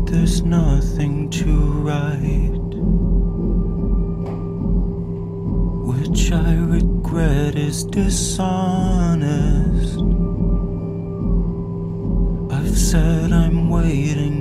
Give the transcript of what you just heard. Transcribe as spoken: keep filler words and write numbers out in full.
there's nothing to write, which I regret is dishonest. I've said I'm waiting